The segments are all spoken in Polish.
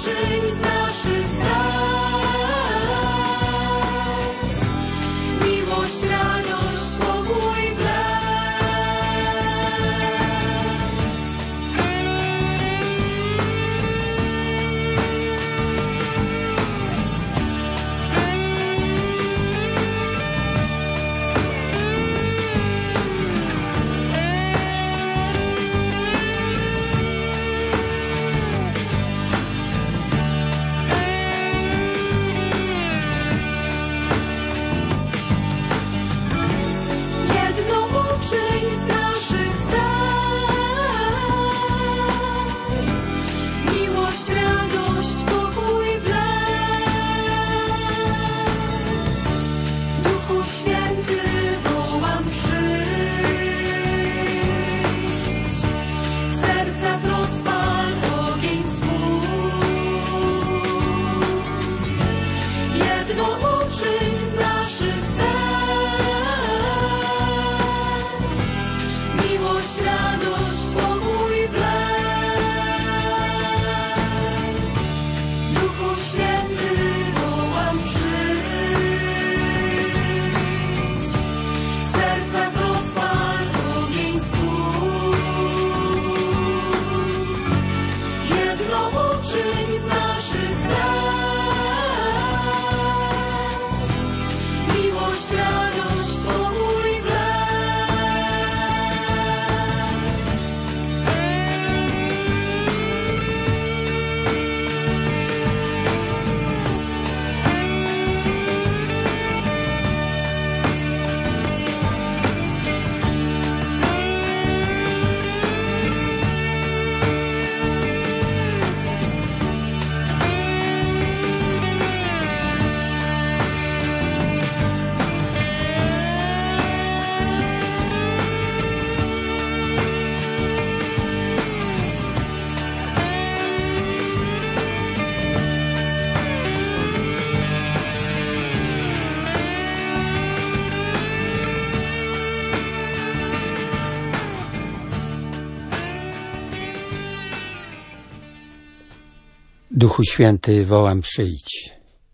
uczyń z naszych serc miłość, radość, pokój, blask. Duchu Święty, wołam, przyjdź.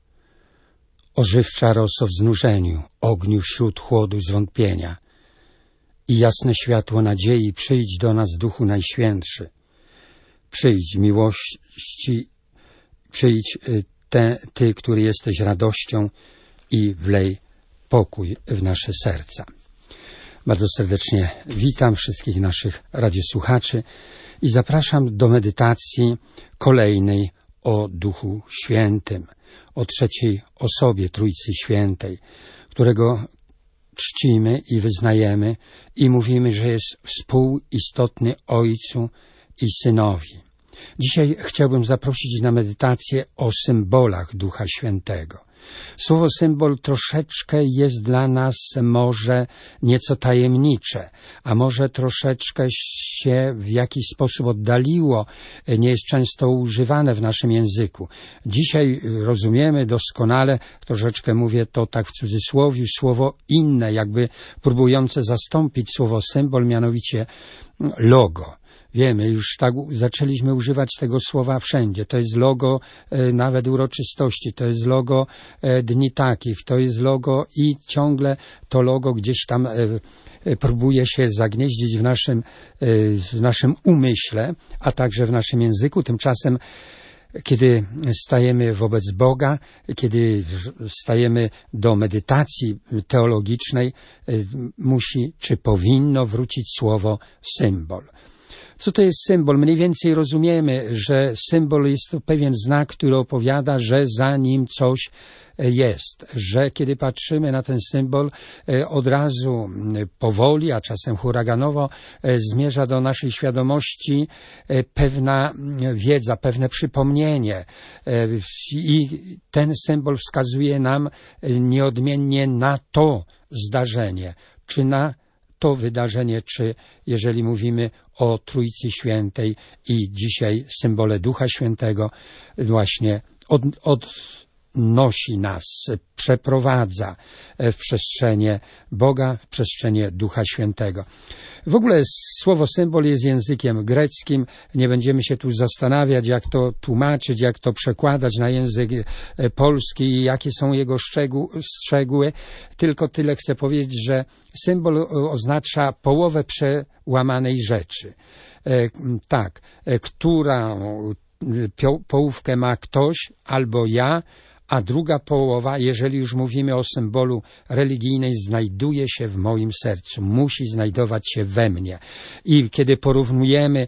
Ożywcza roso w znużeniu, ogniu wśród chłodu zwątpienia i jasne światło nadziei, przyjdź do nas, Duchu Najświętszy. Przyjdź miłości, przyjdź Ty, który jesteś radością i wlej pokój w nasze serca. Bardzo serdecznie witam wszystkich naszych radiosłuchaczy i zapraszam do medytacji kolejnej o Duchu Świętym, o trzeciej osobie Trójcy Świętej, którego czcimy i wyznajemy i mówimy, że jest współistotny Ojcu i Synowi. Dzisiaj chciałbym zaprosić na medytację o symbolach Ducha Świętego. Słowo symbol troszeczkę jest dla nas może nieco tajemnicze, a może troszeczkę się w jakiś sposób oddaliło, nie jest często używane w naszym języku. Dzisiaj rozumiemy doskonale, troszeczkę mówię to tak w cudzysłowie, słowo inne, jakby próbujące zastąpić słowo symbol, mianowicie logo. Wiemy, już tak zaczęliśmy używać tego słowa wszędzie. To jest logo nawet uroczystości, to jest logo dni takich, to jest logo i ciągle to logo gdzieś tam próbuje się zagnieździć w naszym umyśle, a także w naszym języku. Tymczasem, kiedy stajemy wobec Boga, kiedy stajemy do medytacji teologicznej, musi czy powinno wrócić słowo symbol. Co to jest symbol? Mniej więcej rozumiemy, że symbol jest to pewien znak, który opowiada, że za nim coś jest, że kiedy patrzymy na ten symbol, od razu powoli, a czasem huraganowo zmierza do naszej świadomości pewna wiedza, pewne przypomnienie i ten symbol wskazuje nam nieodmiennie na to zdarzenie, czy na to wydarzenie, czy jeżeli mówimy o Trójcy Świętej i dzisiaj symbole Ducha Świętego, właśnie nosi nas, przeprowadza w przestrzenie Boga, w przestrzenie Ducha Świętego. W ogóle słowo symbol jest językiem greckim. Nie będziemy się tu zastanawiać, jak to tłumaczyć, jak to przekładać na język polski i jakie są jego szczegóły. Tylko tyle chcę powiedzieć, że symbol oznacza połowę przełamanej rzeczy. Tak, którą połówkę ma ktoś albo ja, a druga połowa, jeżeli już mówimy o symbolu religijnej, znajduje się w moim sercu, musi znajdować się we mnie. I kiedy porównujemy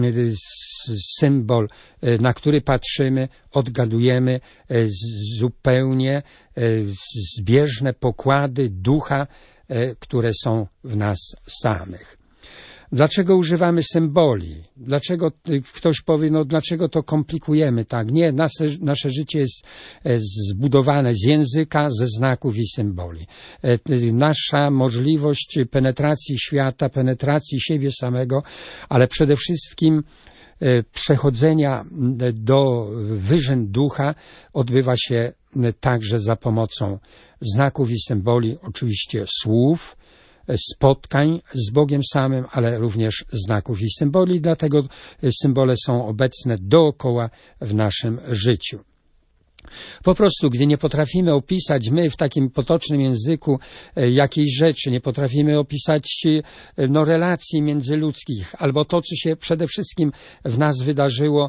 symbol, na który patrzymy, odgadujemy zupełnie zbieżne pokłady ducha, które są w nas samych. Dlaczego używamy symboli? Dlaczego ktoś powie, dlaczego to komplikujemy tak? Nie, nasze życie jest zbudowane z języka, ze znaków i symboli. Nasza możliwość penetracji świata, penetracji siebie samego, ale przede wszystkim przechodzenia do wyżyn ducha odbywa się także za pomocą znaków i symboli, oczywiście słów, spotkań z Bogiem samym, ale również znaków i symboli, dlatego symbole są obecne dookoła w naszym życiu. Po prostu, gdy nie potrafimy opisać my w takim potocznym języku jakiejś rzeczy, nie potrafimy opisać relacji międzyludzkich, albo to, co się przede wszystkim w nas wydarzyło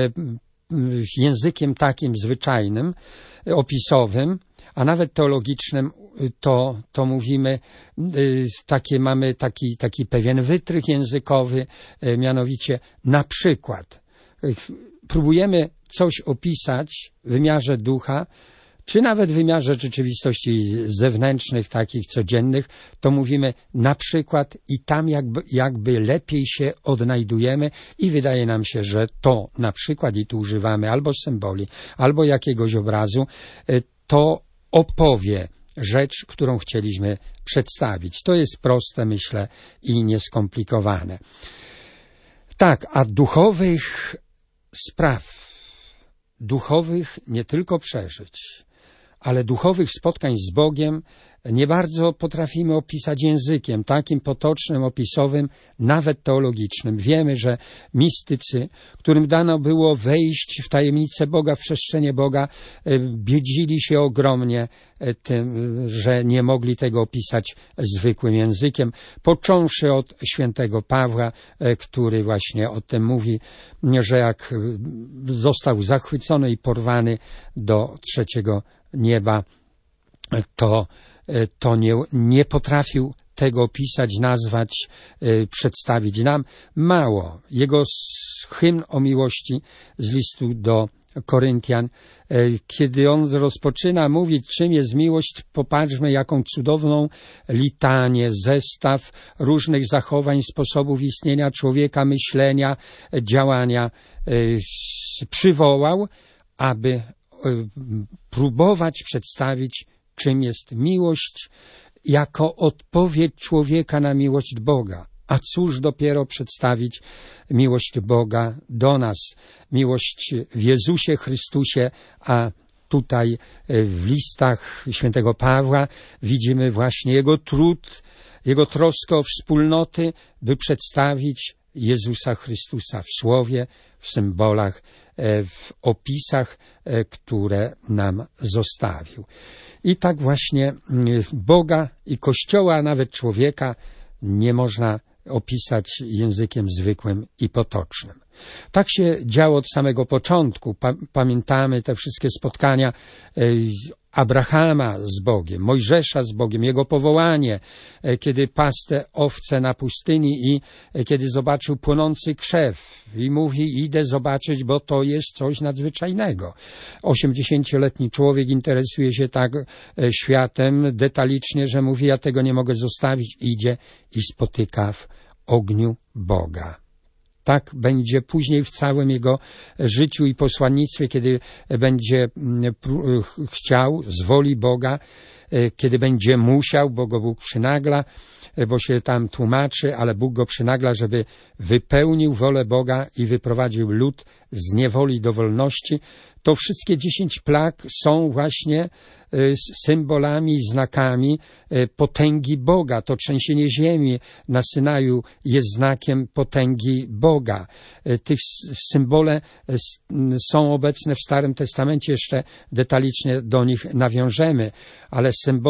językiem takim zwyczajnym, opisowym, a nawet teologicznym, to mówimy, mamy taki pewien wytrych językowy, mianowicie na przykład próbujemy coś opisać w wymiarze ducha, czy nawet w wymiarze rzeczywistości zewnętrznych, takich codziennych, to mówimy na przykład i tam jakby lepiej się odnajdujemy i wydaje nam się, że to na przykład, i tu używamy albo symboli, albo jakiegoś obrazu, to opowie rzecz, którą chcieliśmy przedstawić. To jest proste, myślę, i nieskomplikowane. Tak, a duchowych spraw, duchowych nie tylko przeżyć, ale duchowych spotkań z Bogiem nie bardzo potrafimy opisać językiem, takim potocznym, opisowym, nawet teologicznym. Wiemy, że mistycy, którym dano było wejść w tajemnicę Boga, w przestrzenie Boga, biedzili się ogromnie tym, że nie mogli tego opisać zwykłym językiem, począwszy od świętego Pawła, który właśnie o tym mówi, że jak został zachwycony i porwany do trzeciego nieba, to nie potrafił tego opisać, nazwać, przedstawić nam. Mało. Jego hymn o miłości z listu do Koryntian, kiedy on rozpoczyna mówić, czym jest miłość, popatrzmy, jaką cudowną litanię, zestaw różnych zachowań, sposobów istnienia człowieka, myślenia, działania przywołał, aby próbować przedstawić, czym jest miłość, jako odpowiedź człowieka na miłość Boga. A cóż dopiero przedstawić miłość Boga do nas, miłość w Jezusie Chrystusie, a tutaj w listach świętego Pawła widzimy właśnie jego trud, jego troskę o wspólnoty, by przedstawić Jezusa Chrystusa w słowie, w symbolach, w opisach, które nam zostawił. I tak właśnie Boga i Kościoła, a nawet człowieka nie można opisać językiem zwykłym i potocznym. Tak się działo od samego początku. Pamiętamy te wszystkie spotkania Abrahama z Bogiem, Mojżesza z Bogiem, jego powołanie, kiedy pasł te owce na pustyni i kiedy zobaczył płonący krzew i mówi, idę zobaczyć, bo to jest coś nadzwyczajnego. 80-letni człowiek interesuje się tak światem detalicznie, że mówi, ja tego nie mogę zostawić, idzie i spotyka w ogniu Boga. Tak będzie później w całym jego życiu i posłannictwie, kiedy będzie chciał z woli Boga kiedy będzie musiał, bo go Bóg przynagla, bo się tam tłumaczy, ale Bóg go przynagla, żeby wypełnił wolę Boga i wyprowadził lud z niewoli do wolności. To wszystkie 10 plag są właśnie symbolami, znakami potęgi Boga. To trzęsienie ziemi na Synaju jest znakiem potęgi Boga. Tych symbole są obecne w Starym Testamencie, jeszcze detalicznie do nich nawiążemy, ale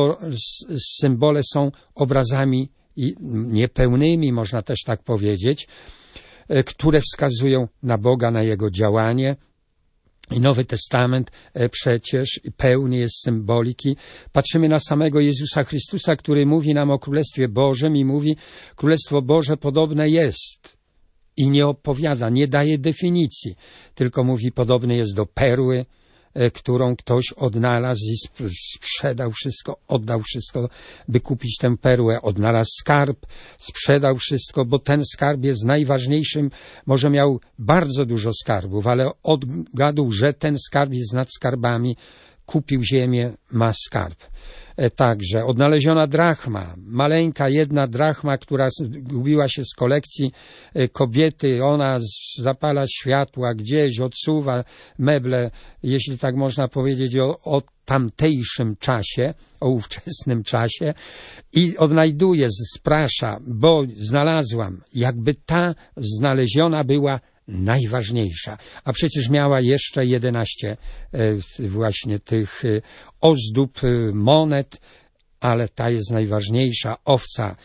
symbole są obrazami niepełnymi, można też tak powiedzieć, które wskazują na Boga, na Jego działanie. I Nowy Testament przecież pełny jest symboliki. Patrzymy na samego Jezusa Chrystusa, który mówi nam o Królestwie Bożym i mówi, Królestwo Boże podobne jest. I nie opowiada, nie daje definicji, tylko mówi, podobny jest do perły, którą ktoś odnalazł i sprzedał wszystko, oddał wszystko, by kupić tę perłę. Odnalazł skarb, sprzedał wszystko, bo ten skarb jest najważniejszym. Może miał bardzo dużo skarbów, ale odgadł, że ten skarb jest nad skarbami. Kupił ziemię, ma skarb. Także odnaleziona drachma, maleńka jedna drachma, która zgubiła się z kolekcji kobiety, ona zapala światła gdzieś, odsuwa meble, jeśli tak można powiedzieć, o tamtejszym czasie, o ówczesnym czasie i odnajduje, sprasza, bo znalazłam, jakby ta znaleziona była najważniejsza, a przecież miała jeszcze 11 właśnie tych ozdób, monet, ale ta jest najważniejsza, owca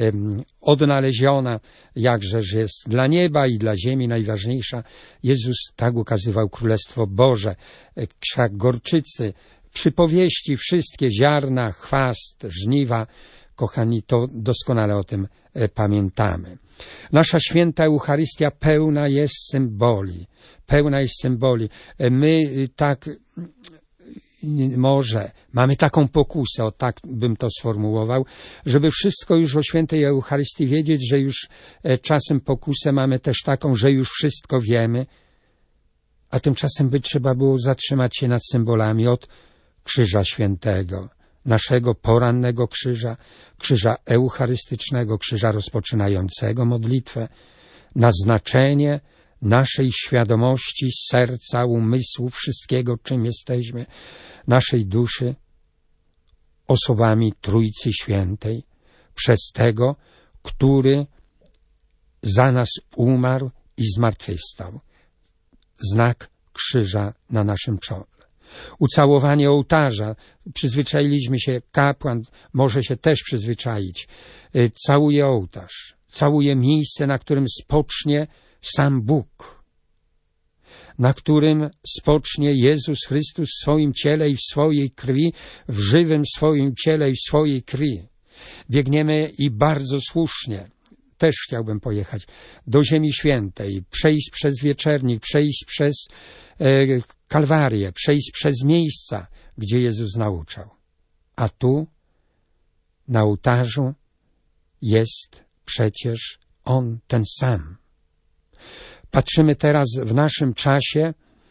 odnaleziona, jakżeż jest dla nieba i dla ziemi najważniejsza. Jezus tak ukazywał Królestwo Boże, krzak gorczycy, przypowieści wszystkie, ziarna, chwast, żniwa. Kochani, to doskonale o tym pamiętamy. Nasza święta Eucharystia pełna jest symboli. Pełna jest symboli. My tak może mamy taką pokusę, o tak bym to sformułował, żeby wszystko już o świętej Eucharystii wiedzieć, że już czasem pokusę mamy też taką, że już wszystko wiemy, a tymczasem by trzeba było zatrzymać się nad symbolami od Krzyża Świętego, naszego porannego krzyża, krzyża eucharystycznego, krzyża rozpoczynającego modlitwę, na znaczenie naszej świadomości, serca, umysłu, wszystkiego, czym jesteśmy, naszej duszy, osobami Trójcy Świętej, przez tego, który za nas umarł i zmartwychwstał. Znak krzyża na naszym czole. Ucałowanie ołtarza. Przyzwyczailiśmy się, kapłan może się też przyzwyczaić. Całuje ołtarz, całuje miejsce, na którym spocznie sam Bóg, na którym spocznie Jezus Chrystus w swoim ciele i w swojej krwi, w żywym swoim ciele i w swojej krwi. Biegniemy i bardzo słusznie. Też chciałbym pojechać do Ziemi Świętej, przejść przez wieczernik, przejść przez Kalwarię, przejść przez miejsca, gdzie Jezus nauczał. A tu, na ołtarzu, jest przecież On ten sam. Patrzymy teraz w naszym czasie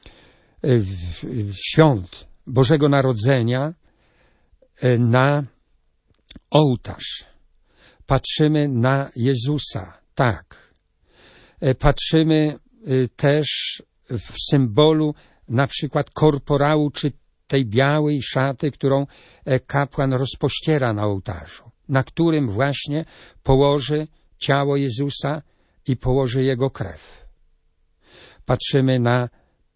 świąt Bożego Narodzenia na ołtarz. Patrzymy na Jezusa, tak. Patrzymy też w symbolu na przykład korporału, czy tej białej szaty, którą kapłan rozpościera na ołtarzu, na którym właśnie położy ciało Jezusa i położy Jego krew. Patrzymy na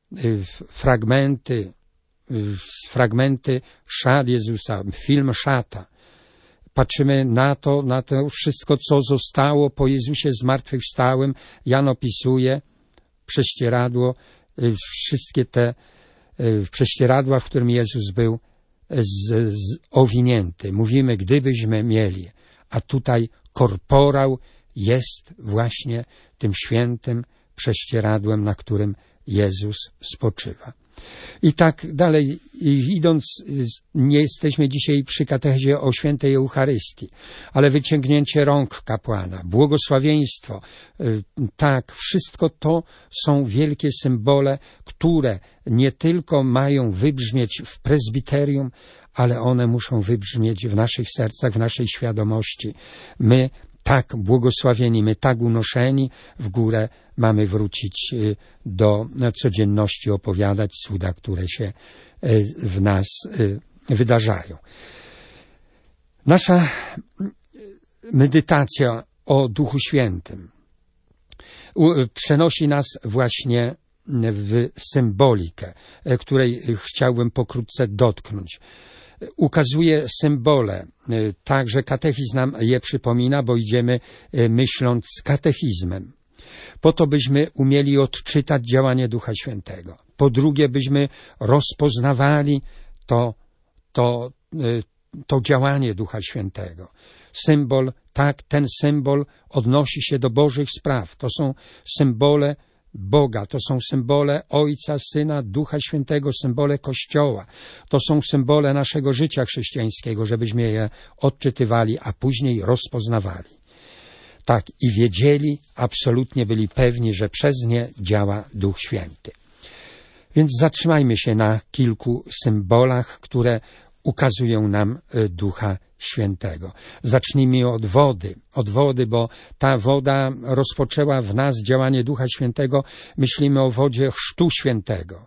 fragmenty szat Jezusa, film Szata. Patrzymy na to wszystko, co zostało po Jezusie zmartwychwstałym. Jan opisuje prześcieradło, wszystkie te prześcieradła, w którym Jezus był owinięty. Mówimy, gdybyśmy mieli, a tutaj korporał jest właśnie tym świętym prześcieradłem, na którym Jezus spoczywa. I tak dalej, idąc, nie jesteśmy dzisiaj przy katechezie o świętej Eucharystii, ale wyciągnięcie rąk kapłana, błogosławieństwo, tak, wszystko to są wielkie symbole, które nie tylko mają wybrzmieć w prezbiterium, ale one muszą wybrzmieć w naszych sercach, w naszej świadomości. My tak błogosławieni, my tak unoszeni w górę mamy wrócić do codzienności, opowiadać cuda, które się w nas wydarzają. Nasza medytacja o Duchu Świętym przenosi nas właśnie w symbolikę, której chciałbym pokrótce dotknąć. Ukazuje symbole, także katechizm nam je przypomina, bo idziemy myśląc z katechizmem. Po to, byśmy umieli odczytać działanie Ducha Świętego. Po drugie, byśmy rozpoznawali to działanie Ducha Świętego. Symbol, tak, ten symbol odnosi się do Bożych spraw. To są symbole Boga, to są symbole Ojca, Syna, Ducha Świętego, symbole Kościoła. To są symbole naszego życia chrześcijańskiego, żebyśmy je odczytywali, a później rozpoznawali. Tak, i wiedzieli, absolutnie byli pewni, że przez nie działa Duch Święty. Więc zatrzymajmy się na kilku symbolach, które ukazują nam Ducha Świętego. Zacznijmy od wody, bo ta woda rozpoczęła w nas działanie Ducha Świętego. Myślimy o wodzie Chrztu Świętego.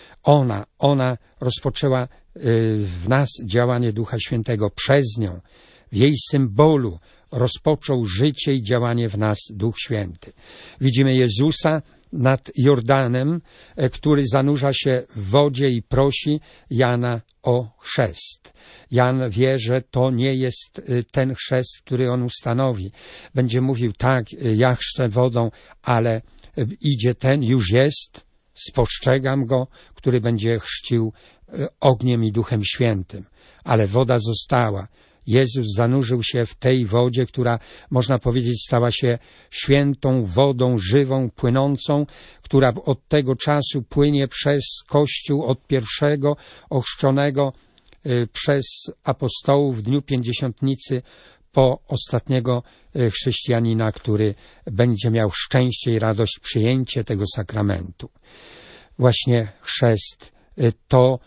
Ona rozpoczęła w nas działanie Ducha Świętego. Przez nią, w jej symbolu rozpoczął życie i działanie w nas Duch Święty. Widzimy Jezusa nad Jordanem, który zanurza się w wodzie i prosi Jana o chrzest. Jan wie, że to nie jest ten chrzest, który on ustanowi. Będzie mówił, tak, ja chrzczę wodą, ale idzie ten, już jest, spostrzegam go, który będzie chrzcił ogniem i Duchem Świętym. Ale woda została. Jezus zanurzył się w tej wodzie, która, można powiedzieć, stała się świętą wodą żywą, płynącą, która od tego czasu płynie przez Kościół od pierwszego ochrzczonego przez apostołów w dniu Pięćdziesiątnicy po ostatniego chrześcijanina, który będzie miał szczęście i radość przyjęcie tego sakramentu. Właśnie chrzest to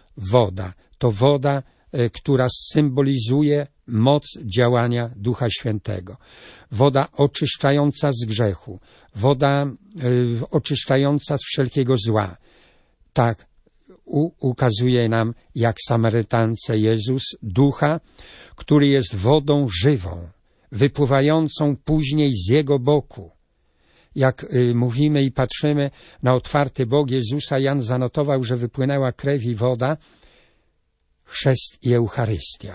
woda, która symbolizuje moc działania Ducha Świętego. Woda oczyszczająca z grzechu, woda oczyszczająca z wszelkiego zła. Tak ukazuje nam, jak Samarytance Jezus, Ducha, który jest wodą żywą, wypływającą później z Jego boku. Jak mówimy i patrzymy na otwarty bok Jezusa, Jan zanotował, że wypłynęła krew i woda, chrzest i Eucharystia.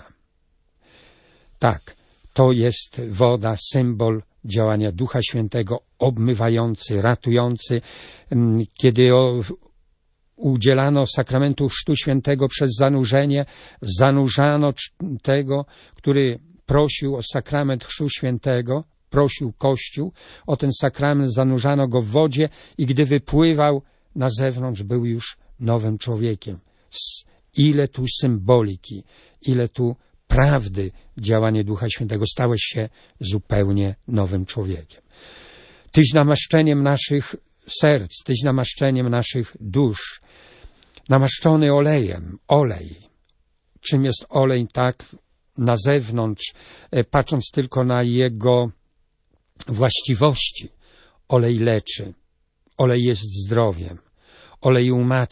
Tak, to jest woda, symbol działania Ducha Świętego, obmywający, ratujący. Kiedy udzielano sakramentu Chrztu Świętego przez zanurzenie, zanurzano tego, który prosił o sakrament Chrztu Świętego, prosił Kościół o ten sakrament, zanurzano go w wodzie i gdy wypływał na zewnątrz, był już nowym człowiekiem. Ile tu symboliki, ile tu prawdy działanie Ducha Świętego. Stałeś się zupełnie nowym człowiekiem. Tyś namaszczeniem naszych serc, tyś namaszczeniem naszych dusz, namaszczony olejem, olej. Czym jest olej tak na zewnątrz, patrząc tylko na jego właściwości? Olej leczy, olej jest zdrowiem, olej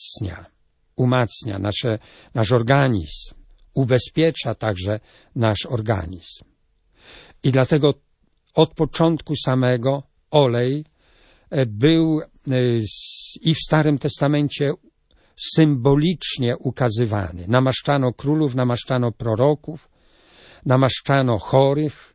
umacnia nasz organizm, ubezpiecza także nasz organizm. I dlatego od początku samego olej był i w Starym Testamencie symbolicznie ukazywany. Namaszczano królów, namaszczano proroków, namaszczano chorych,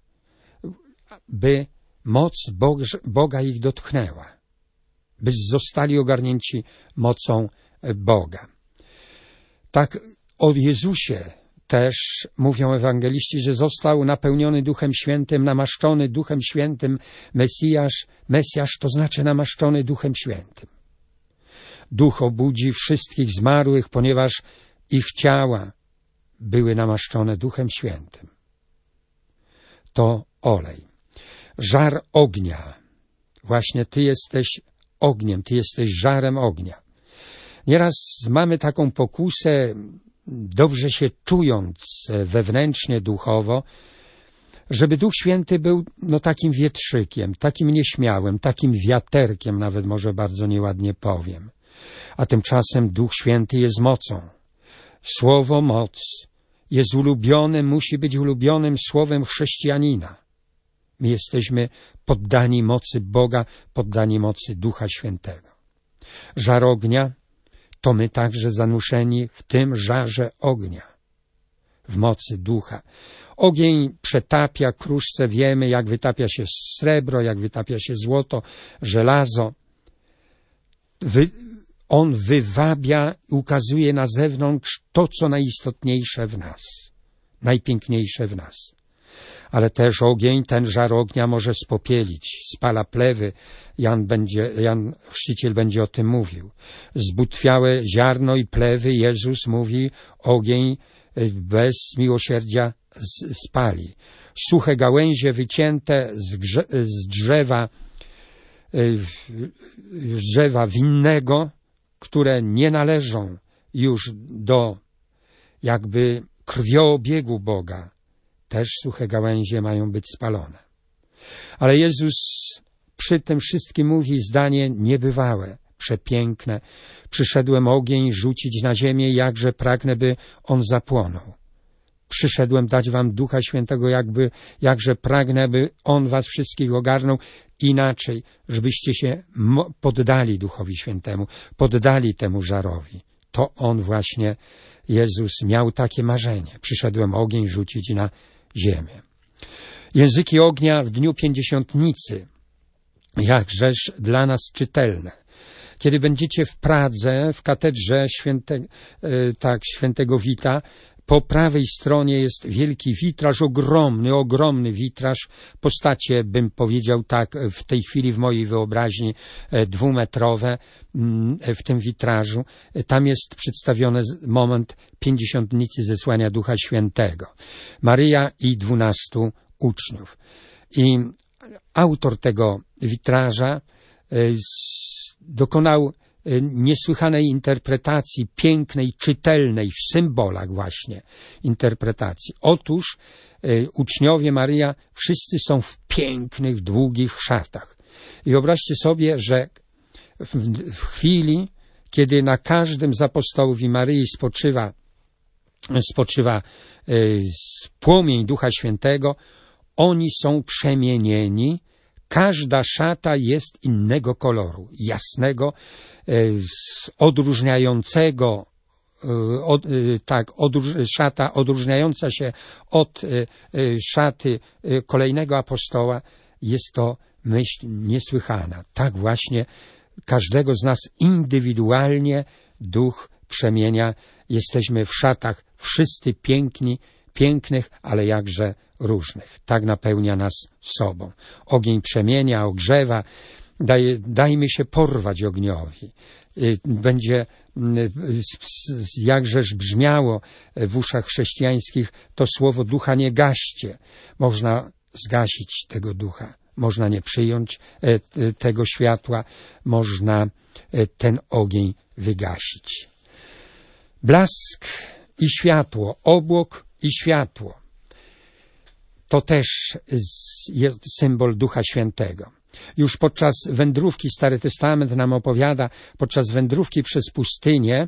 by moc Boga ich dotknęła, by zostali ogarnięci mocą Boga. Tak o Jezusie też mówią ewangeliści, że został napełniony Duchem Świętym, namaszczony Duchem Świętym, Mesjasz to znaczy namaszczony Duchem Świętym. Duch obudzi wszystkich zmarłych, ponieważ ich ciała były namaszczone Duchem Świętym. To olej. Żar ognia. Właśnie Ty jesteś ogniem, Ty jesteś żarem ognia. Nieraz mamy taką pokusę dobrze się czując wewnętrznie, duchowo, żeby Duch Święty był takim wietrzykiem, takim nieśmiałym, takim wiaterkiem, nawet może bardzo nieładnie powiem. A tymczasem Duch Święty jest mocą. Słowo moc jest ulubionym, musi być ulubionym słowem chrześcijanina. My jesteśmy poddani mocy Boga, poddani mocy Ducha Świętego. Żar ognia to my także zanurzeni w tym żarze ognia, w mocy Ducha. Ogień przetapia kruszce, wiemy, jak wytapia się srebro, jak wytapia się złoto, żelazo. On wywabia, ukazuje na zewnątrz to, co najistotniejsze w nas, najpiękniejsze w nas. Ale też ogień, ten żar ognia może spopielić, spala plewy. Jan Chrzciciel będzie o tym mówił. Zbutwiałe ziarno i plewy, Jezus mówi, ogień bez miłosierdzia spali. Suche gałęzie wycięte z drzewa winnego, które nie należą już do jakby krwiobiegu Boga, też suche gałęzie mają być spalone. Ale Jezus przy tym wszystkim mówi zdanie niebywałe, przepiękne. Przyszedłem ogień rzucić na ziemię, jakże pragnę, by on zapłonął. Przyszedłem dać wam Ducha Świętego, jakże pragnę, by on was wszystkich ogarnął inaczej, żebyście się poddali Duchowi Świętemu, poddali temu żarowi. To on właśnie, Jezus, miał takie marzenie. Przyszedłem ogień rzucić na ziemię. Języki ognia w dniu Pięćdziesiątnicy, jakżeż dla nas czytelne. Kiedy będziecie w Pradze, w katedrze świętego Wita, po prawej stronie jest wielki witraż, ogromny witraż, postacie, bym powiedział tak, w tej chwili w mojej wyobraźni 2-metrowe w tym witrażu. Tam jest przedstawiony moment Pięćdziesiątnicy zesłania Ducha Świętego. Maryja i 12 uczniów. I autor tego witraża dokonał niesłychanej interpretacji, pięknej, czytelnej, w symbolach właśnie interpretacji. Otóż uczniowie Maryja wszyscy są w pięknych, długich szatach. I wyobraźcie sobie, że w chwili, kiedy na każdym z apostołów i Maryi spoczywa płomień Ducha Świętego, oni są przemienieni. Każda szata jest innego koloru, jasnego, odróżniającego, szata odróżniająca się od szaty kolejnego apostoła. Jest to myśl niesłychana. Tak właśnie każdego z nas indywidualnie Duch przemienia. Jesteśmy w szatach wszyscy pięknych, ale jakże różnych. Tak napełnia nas sobą. Ogień przemienia, ogrzewa. Dajmy się porwać ogniowi. Będzie jakżeż brzmiało w uszach chrześcijańskich to słowo ducha nie gaście. Można zgasić tego ducha. Można nie przyjąć tego światła. Można ten ogień wygasić. Blask i światło, obłok i światło. To też jest symbol Ducha Świętego. Już podczas wędrówki, Stary Testament nam opowiada, podczas wędrówki przez pustynię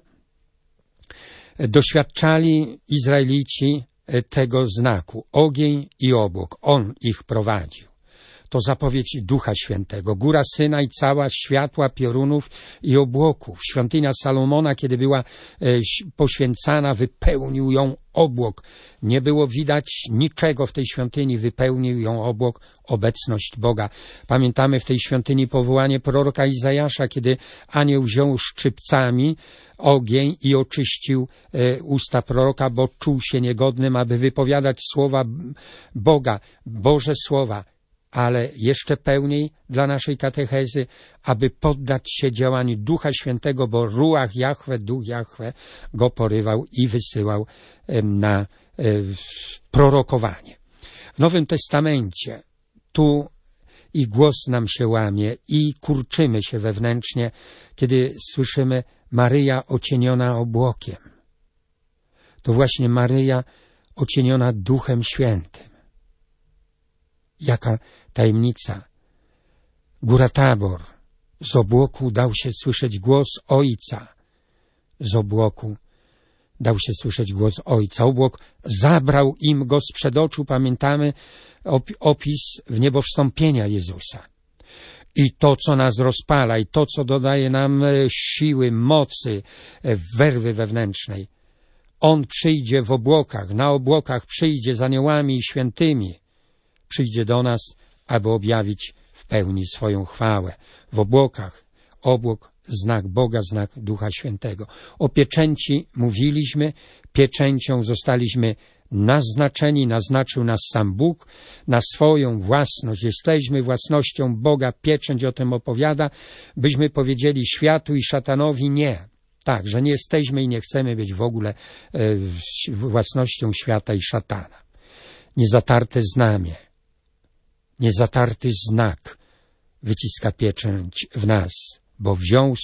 doświadczali Izraelici tego znaku. Ogień i obłok. On ich prowadził. To zapowiedź Ducha Świętego. Góra Synaj cała światła, piorunów i obłoków. Świątynia Salomona, kiedy była poświęcana, wypełnił ją obłok. Nie było widać niczego w tej świątyni, wypełnił ją obłok, obecność Boga. Pamiętamy w tej świątyni powołanie proroka Izajasza, kiedy anioł wziął szczypcami ogień i oczyścił usta proroka, bo czuł się niegodnym, aby wypowiadać słowa Boga, Boże słowa. Ale jeszcze pełniej dla naszej katechezy, aby poddać się działaniu Ducha Świętego, bo Ruach Jahwe, Duch Jahwe go porywał i wysyłał na prorokowanie. W Nowym Testamencie tu i głos nam się łamie i kurczymy się wewnętrznie, kiedy słyszymy Maryja ocieniona obłokiem. to właśnie Maryja ocieniona Duchem Świętym. Jaka tajemnica! Góra Tabor. Z obłoku dał się słyszeć głos Ojca. Z obłoku dał się słyszeć głos Ojca. Obłok zabrał im go sprzed oczu. Pamiętamy opis w niebo wstąpienia Jezusa. I to, co nas rozpala, i to, co dodaje nam siły, mocy, werwy wewnętrznej. On przyjdzie w obłokach, na obłokach przyjdzie z aniołami i świętymi. Przyjdzie do nas, aby objawić w pełni swoją chwałę. W obłokach, obłok, znak Boga, znak Ducha Świętego. O pieczęci mówiliśmy, pieczęcią zostaliśmy naznaczeni, naznaczył nas sam Bóg na swoją własność. Jesteśmy własnością Boga, pieczęć o tym opowiada, byśmy powiedzieli światu i szatanowi nie. Tak, że nie jesteśmy i nie chcemy być w ogóle własnością świata i szatana. Niezatarte znamie, niezatarty znak wyciska pieczęć w nas, bo wziął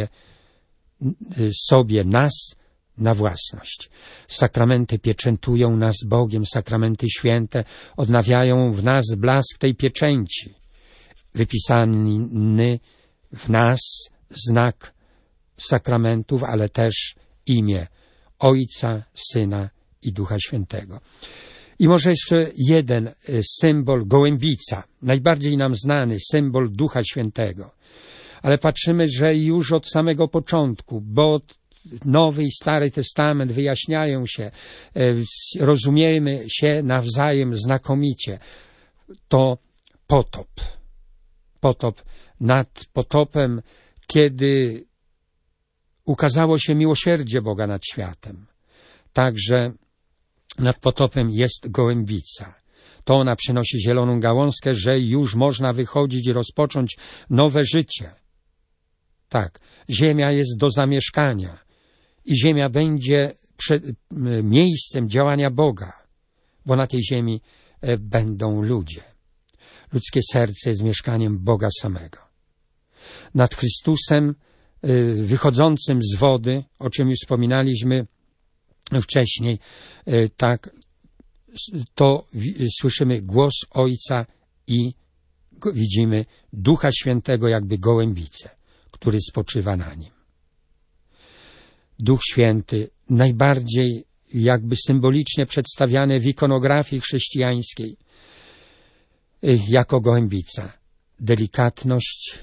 sobie nas na własność. Sakramenty pieczętują nas Bogiem, sakramenty święte odnawiają w nas blask tej pieczęci. Wypisany w nas znak sakramentów, ale też imię Ojca, Syna i Ducha Świętego. I może jeszcze jeden symbol, gołębica, najbardziej nam znany symbol Ducha Świętego. Ale patrzymy, że już od samego początku, bo Nowy i Stary Testament wyjaśniają się, rozumiemy się nawzajem znakomicie. To potop. Potop. Nad potopem, kiedy ukazało się miłosierdzie Boga nad światem. Także nad potopem jest gołębica. To ona przynosi zieloną gałązkę, że już można wychodzić i rozpocząć nowe życie. Tak, ziemia jest do zamieszkania i ziemia będzie miejscem działania Boga, bo na tej ziemi będą ludzie. Ludzkie serce jest mieszkaniem Boga samego. Nad Chrystusem wychodzącym z wody, o czym już wspominaliśmy wcześniej, tak, to słyszymy głos Ojca i widzimy Ducha Świętego jakby gołębicę, który spoczywa na nim. Duch Święty najbardziej jakby symbolicznie przedstawiany w ikonografii chrześcijańskiej jako gołębica. Delikatność,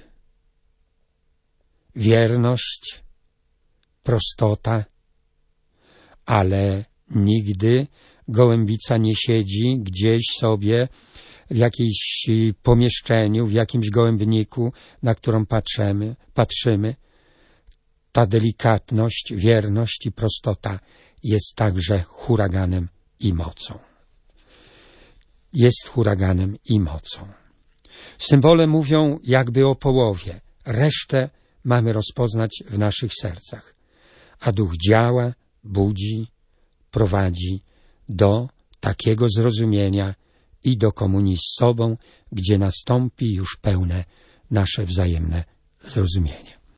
wierność, prostota, ale nigdy gołębica nie siedzi gdzieś sobie w jakimś pomieszczeniu, w jakimś gołębniku, na którą patrzymy. Ta delikatność, wierność i prostota jest także huraganem i mocą. Jest huraganem i mocą. Symbole mówią jakby o połowie. Resztę mamy rozpoznać w naszych sercach. A Duch działa, budzi, prowadzi do takiego zrozumienia i do komunii z sobą, gdzie nastąpi już pełne nasze wzajemne zrozumienie.